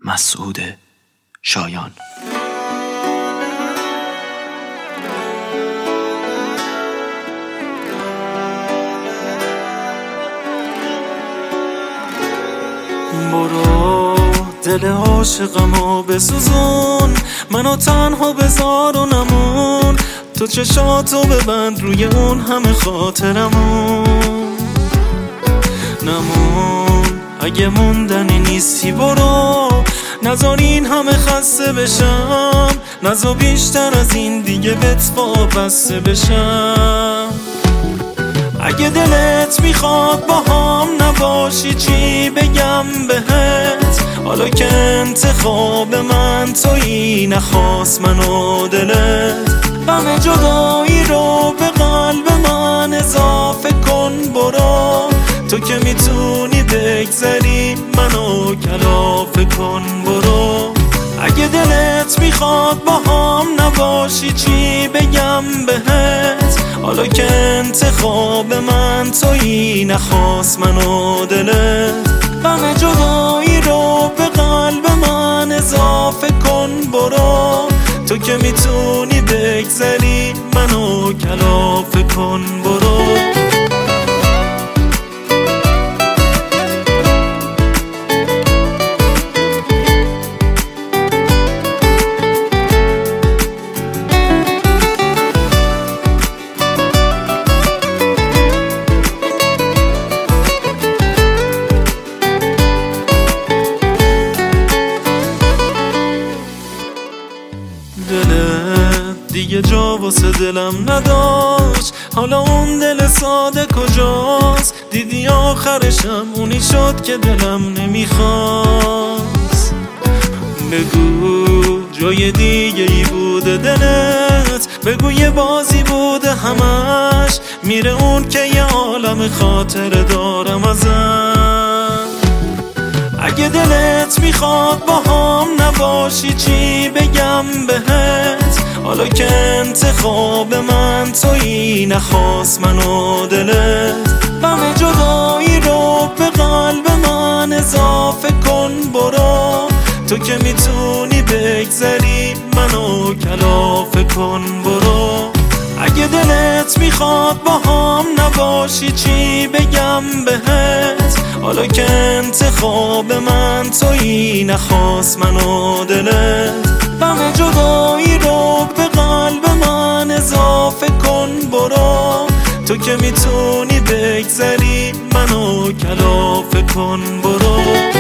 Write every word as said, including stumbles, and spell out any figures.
مسعود شایان. برو دل عاشقمو بسوزون، منو تنها بذار و نمون، تو چشاتو ببند روی اون همه خاطرمون. نمون اگه موندنی نیستی برو، نذار این همه خسته بشم، نذار بیشتر از این دیگه بهت وابسته بشم. اگه دلت میخواد با هم نباشی چی بگم بهت، حالا که انتخاب من تویی نخواست منو دلت. غم جدایی رو به قلب من اضافه کن برو، تو که میتونی بگذری منو کلافه کن برو. اگه دلت میخواد با هم نباشی چی بگم بهت، حالا که انتخاب من تویی نخواست منو دلت. غم جدایی رو به قلب من اضافه کن برو، تو که میتونی بگذری منو کلافه کن برو. دلت دیگه جا واسه دلم نداشت، حالا اون دل ساده کجاست؟ دیدی آخرشم اونی شد که دلم نمیخواست. بگو جای دیگه ای بوده دلت، بگو یه بازی بوده همش، میره اون که یه عالم خاطر دارم ازم. اگه دلت میخواد با هم نباشی چی بگم بهت، حالا که انتخاب من تویی نخواست منو دلت. غم جدایی رو به قلب من اضافه کن برو، تو که میتونی بگذری منو کلافه کن برو. اگه دلت میخواد با هم نباشی چی بگم بهت، حالا که انتخاب من تویی نخواست منو دلت. غم جدایی رو به قلب من اضافه کن برو، تو که میتونی بگذری منو کلافه کن برو.